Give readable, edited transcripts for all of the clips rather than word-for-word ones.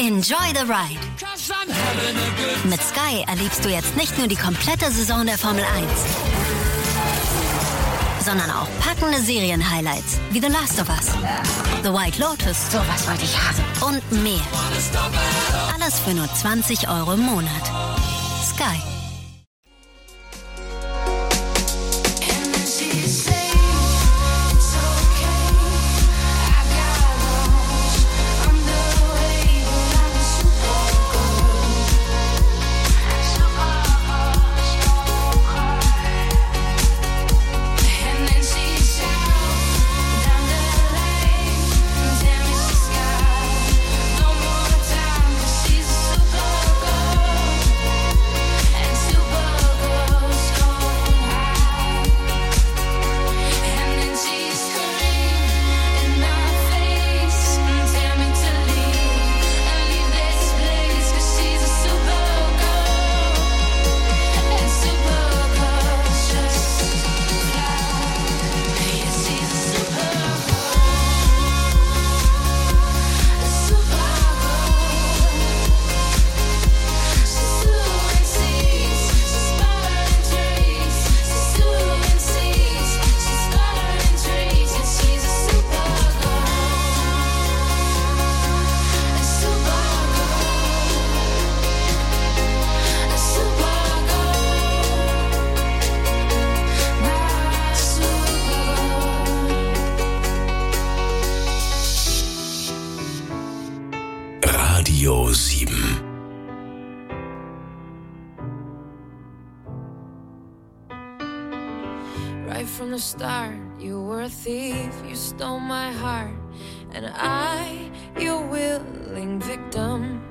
Enjoy the ride. Mit Sky erlebst du jetzt nicht nur die komplette Saison der Formel 1, sondern auch packende Serien-Highlights wie The Last of Us, The White Lotus, sowas wollte ich haben, und mehr. Alles für nur 20 € im Monat. Sky. Radio 7. Right from the start, you were a thief, you stole my heart, and I, your willing victim.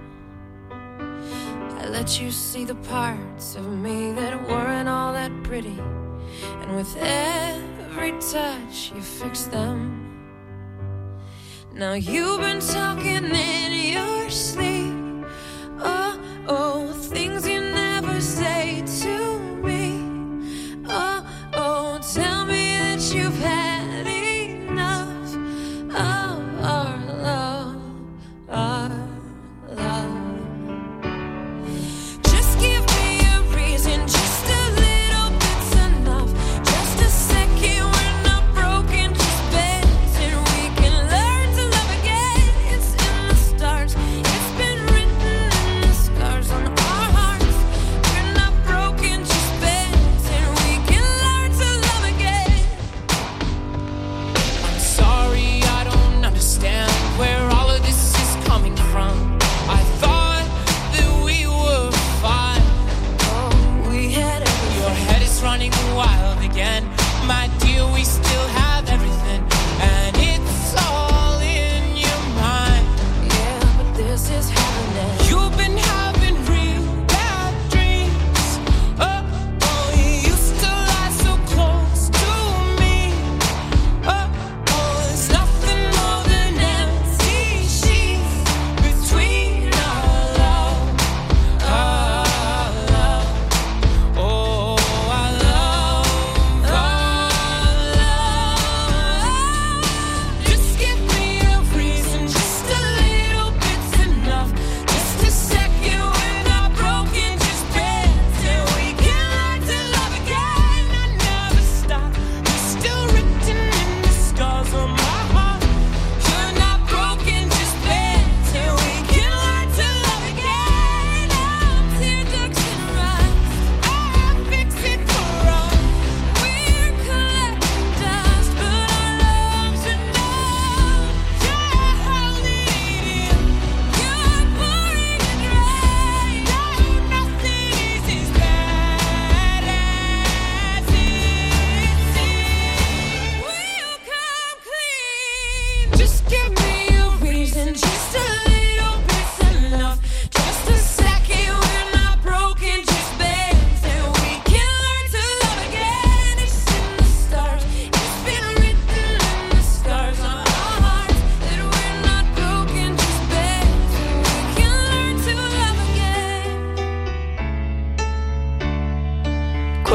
I let you see the parts of me that weren't all that pretty, and with every touch you fixed them. Now you've been talking in your sleep, oh, oh, things you never say to me, oh, oh, tell me that you've had enough of our love, our love. Just give me a reason, just a little bit's enough, just a second, we're not broken, just bends, and we can learn to love again. It's in the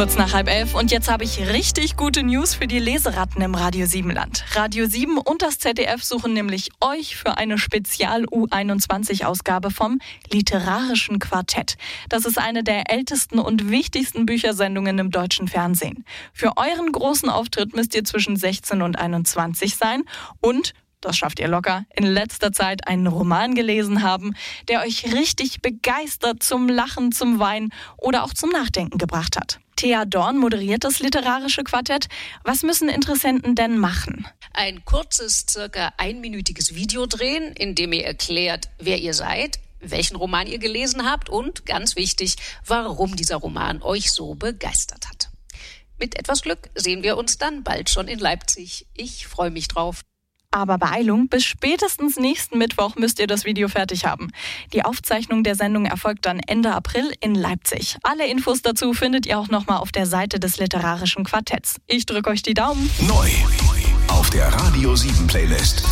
Kurz nach 10:30 und jetzt habe ich richtig gute News für die Leseratten im Radio 7 Land. Radio 7 und das ZDF suchen nämlich euch für eine Spezial-U21-Ausgabe vom Literarischen Quartett. Das ist eine der ältesten und wichtigsten Büchersendungen im deutschen Fernsehen. Für euren großen Auftritt müsst ihr zwischen 16 und 21 sein und das schafft ihr locker, in letzter Zeit einen Roman gelesen haben, der euch richtig begeistert zum Lachen, zum Weinen oder auch zum Nachdenken gebracht hat. Thea Dorn moderiert das Literarische Quartett. Was müssen Interessenten denn machen? Ein kurzes, circa einminütiges Video drehen, in dem ihr erklärt, wer ihr seid, welchen Roman ihr gelesen habt und, ganz wichtig, warum dieser Roman euch so begeistert hat. Mit etwas Glück sehen wir uns dann bald schon in Leipzig. Ich freue mich drauf. Aber Beeilung, bis spätestens nächsten Mittwoch müsst ihr das Video fertig haben. Die Aufzeichnung der Sendung erfolgt dann Ende April in Leipzig. Alle Infos dazu findet ihr auch nochmal auf der Seite des Literarischen Quartetts. Ich drücke euch die Daumen. Neu auf der Radio 7 Playlist.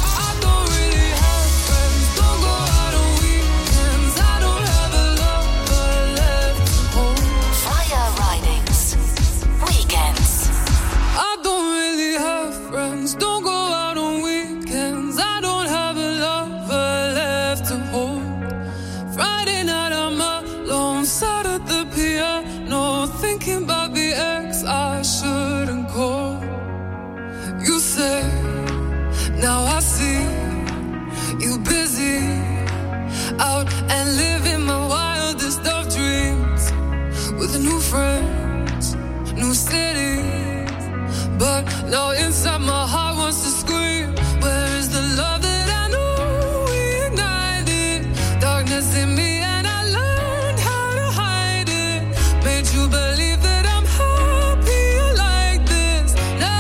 Thinking about the ex I shouldn't call. You say, now I see you busy out and living my wildest of dreams with new friends, new cities. But now inside my heart wants to scream, where is the love that I knew we ignited? Darkness in me and I learned how to hide it. Made you believe that I'm happier like this. No,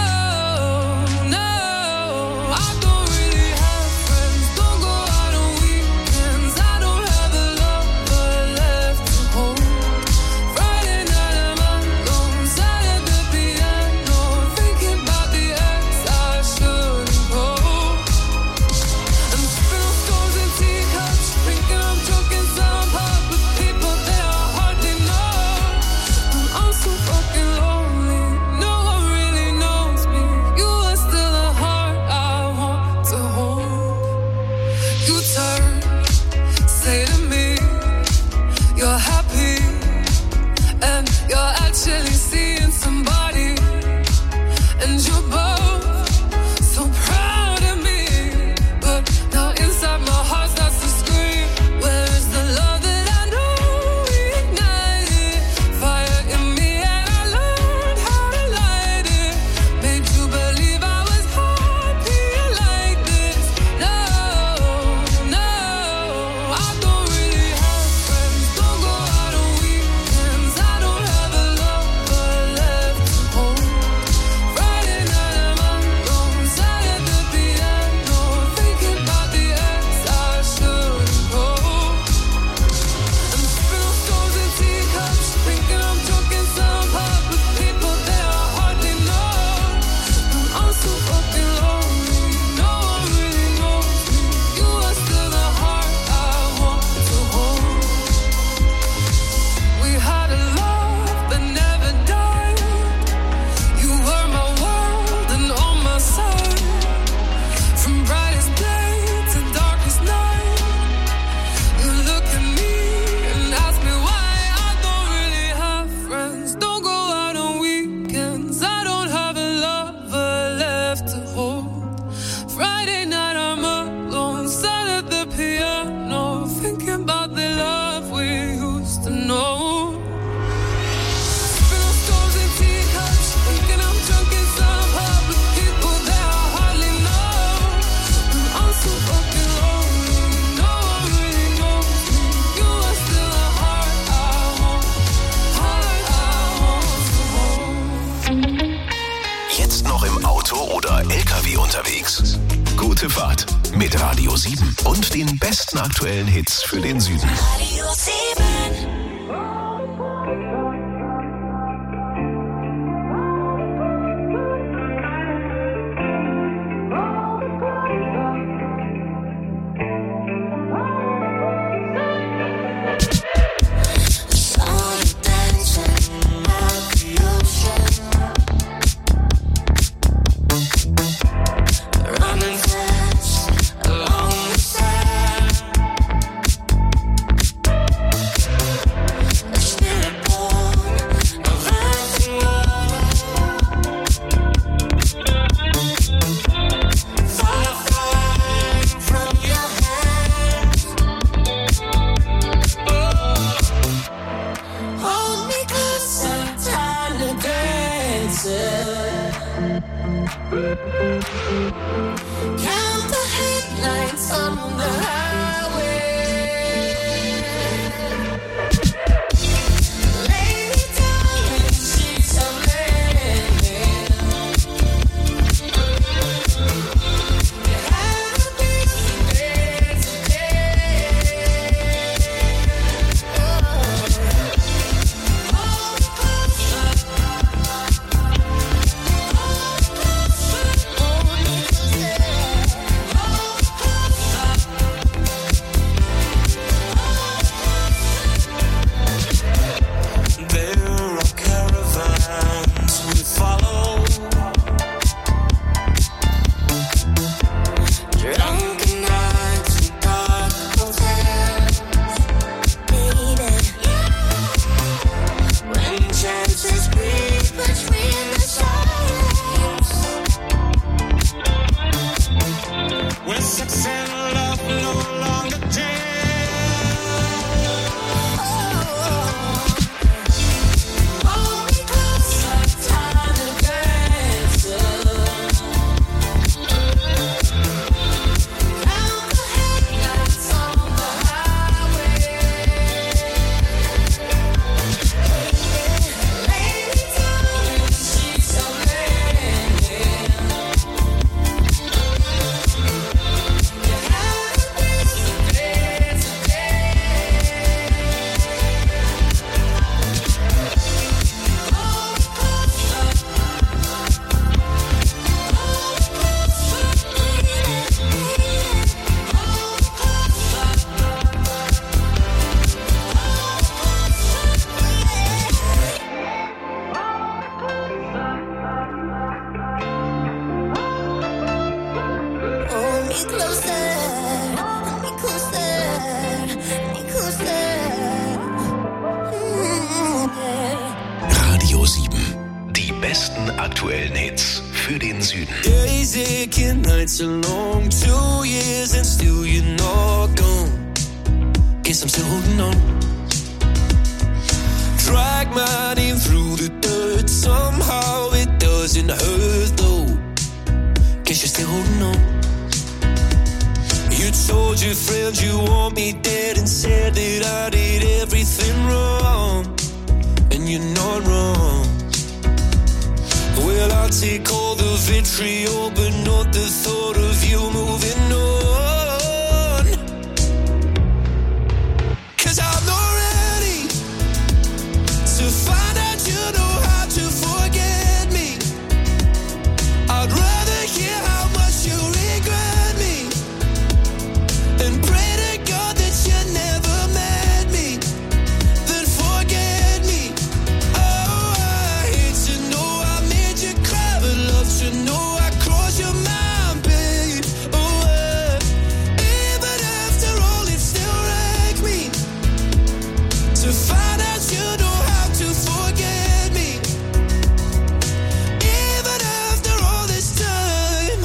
I don't really have friends. Don't go out on weekends. I don't have a lover left to hold. Friday night I'm alone, sat at the piano, thinking about the ex I shouldn't call. I'm spilling stones and teacups, thinking I'm drunk in some pub with people that I hardly know. I'm so fucking lonely, no one really knows me. You are still a heart I want to hold. You turn, say to me, you're happy, and you're actually seeing somebody, and you're both so proud of me. But now inside my heart starts to scream, where is the love that I know we ignited? Fire in me and I learned how to light it. Made you believe I was happier like this. No, I don't really have friends. Don't go out on weekends. I don't have a lover left to hold. Friday night I'm alone, sat at the piano, thinking about the ex I shouldn't call. I'm spilling stones and teacups, thinking I'm drunk in some pub with people that I hardly know. I'm so fucking lonely, no one really knows me. You are still the heart I want to hold. We had a love that never died. You were my world and on my side. From brightest day to darkest night. You look at me and ask me why I don't really have friends. Don't go out on weekends. I don't have a lover left to hold. Friday night I'm alone, sat at the piano, thinking about the love we used to know. Spilling stones and teacups, thinking I'm drunk in some pub with people that I hardly know. I'm so fucking lonely, no one really knows me. You are still a heart I want to hold. Jetzt noch im Auto oder LKW unterwegs? Gute Fahrt mit Radio 7 und den besten aktuellen Hits für den Süden. Radio 7. Saw you dancing at the ocean. Count the headlights on the highway. Lay me down in sheets of linen. You had a busy day today. Hold closer. Radio 7. Die besten aktuellen Hits für den Süden. Days aching, nights are long, 2 years and still you're not gone. Guess I'm still holding on. Drag my name through the dirt, somehow it doesn't hurt though. Guess you're still holding on. You told your friends you want me dead and said that I did everything wrong. And you're not wrong. Well, I'll take all the vitriol, but not the thought of you moving on. 'Cause I'm not ready to find out you know how to forget me. I'd rather hear how much you regret me and pray to God that you never met me, then forget me. Oh, I hate to know I made you cry, but love to know I crossed your mind, babe. Oh, even after all, it still wrecked me to find out you know how to forget me. Even after all this time,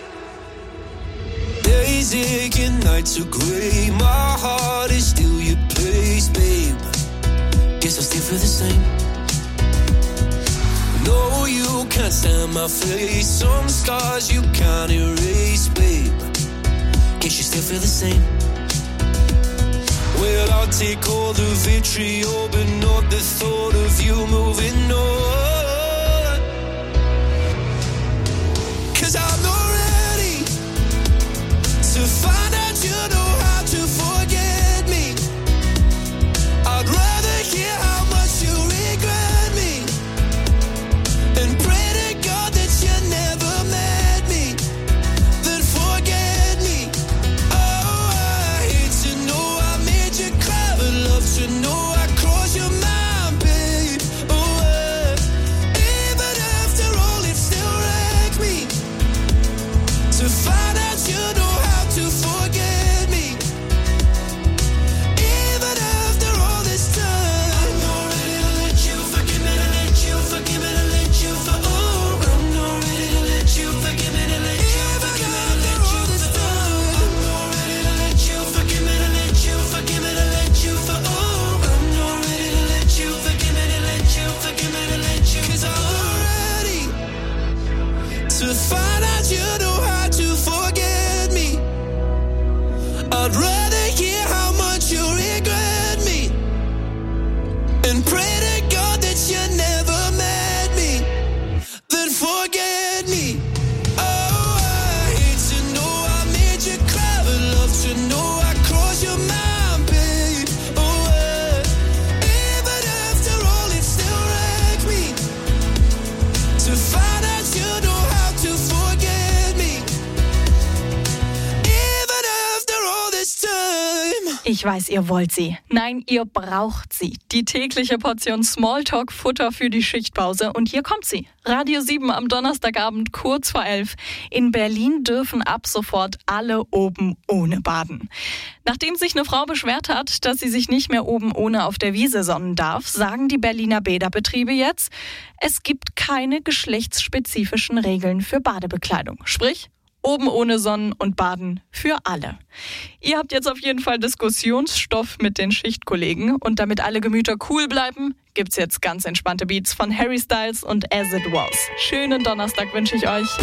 days aching, nights are gray. My heart is still your place, babe. Guess I still feel the same. No, you can't stand my face. Some scars you can't erase, babe. Guess you still feel the same. Well, I'll take all the vitriol, but not the thought of you moving on. 'Cause I'm not ready to find out you know how to forget me. I'd rather hear how much you regret me and pray to God that you never met me, then forget me. Oh, I hate to know I made you cry, but love to know I crossed your mind, babe. Oh, even after all, it still wrecked me Ich weiß, ihr wollt sie. Nein, ihr braucht sie. Die tägliche Portion Smalltalk-Futter für die Schichtpause. Und hier kommt sie. Radio 7 am Donnerstagabend kurz vor 11. In Berlin dürfen ab sofort alle oben ohne baden. Nachdem sich eine Frau beschwert hat, dass sie sich nicht mehr oben ohne auf der Wiese sonnen darf, sagen die Berliner Bäderbetriebe jetzt, es gibt keine geschlechtsspezifischen Regeln für Badebekleidung. Sprich, oben ohne Sonnen und Baden für alle. Ihr habt jetzt auf jeden Fall Diskussionsstoff mit den Schichtkollegen. Und damit alle Gemüter cool bleiben, gibt's jetzt ganz entspannte Beats von Harry Styles und As It Was. Schönen Donnerstag wünsche ich euch.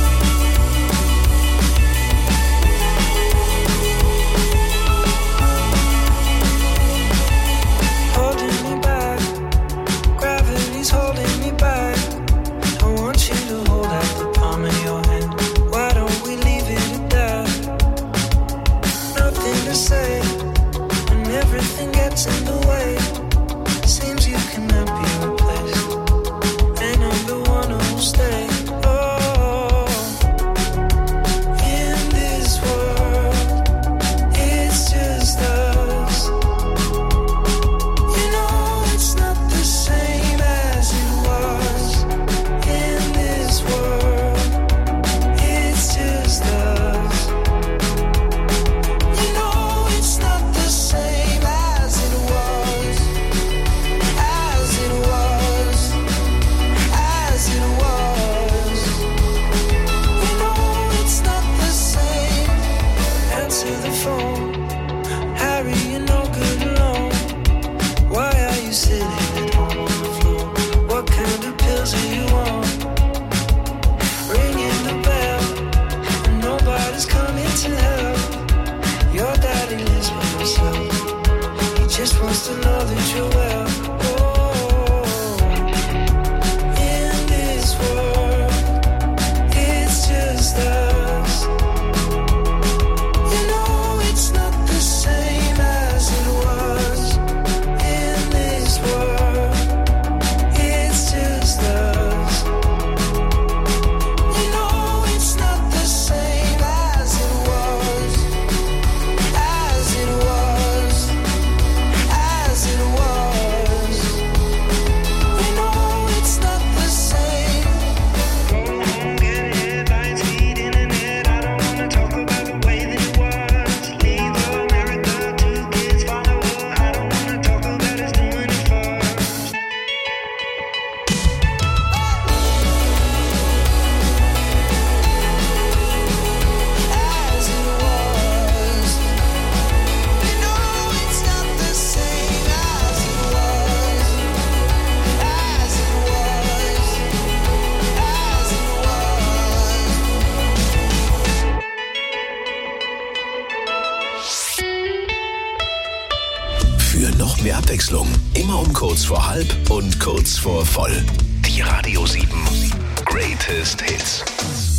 Just wants to know that you're well. In this world, it's just us. You know it's not the same as it was. In this world, it's just us. You know it's not the same as it was. As it was. As it was, we know it's not the same. Go home, get headlines, feed internet. I don't wanna talk about the way that it was. Leave America, 2 kids follow her. I don't wanna talk about us doing it first. As it was, we know it's not the same. As it was, as it was, as it was. Für noch mehr Abwechslung, immer um kurz vor halb und kurz vor voll. Die Radio 7 Greatest Hits.